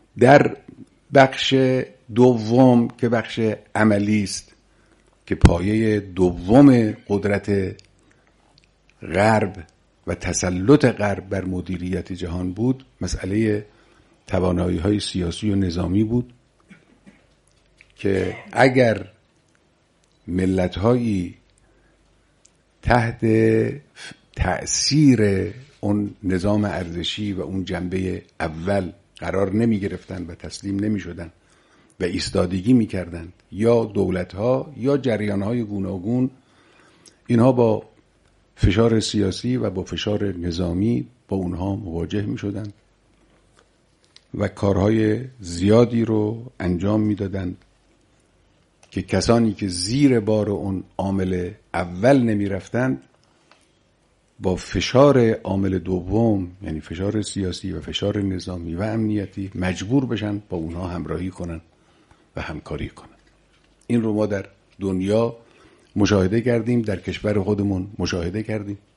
در بخش دوم که بخش عملی است که پایه دوم قدرت غرب و تسلط غرب بر مدیریت جهان بود، مسئله توانایی‌های سیاسی و نظامی بود که اگر ملت‌هایی تحت تأثیر اون نظام ارزشی و اون جنبه اول قرار نمی گرفتن و تسلیم نمی شدن و ایستادگی می کردن، یا دولت‌ها یا جریان‌های گوناگون، اینها با فشار سیاسی و با فشار نظامی با اونها مواجه می شدن و کارهای زیادی رو انجام می دادن که کسانی که زیر بار اون عامل اول نمی رفتند با فشار عامل دوم، یعنی فشار سیاسی و فشار نظامی و امنیتی، مجبور بشن با اونها همراهی کنن و همکاری کنن. این رو ما در دنیا مشاهده کردیم، در کشور خودمون مشاهده کردیم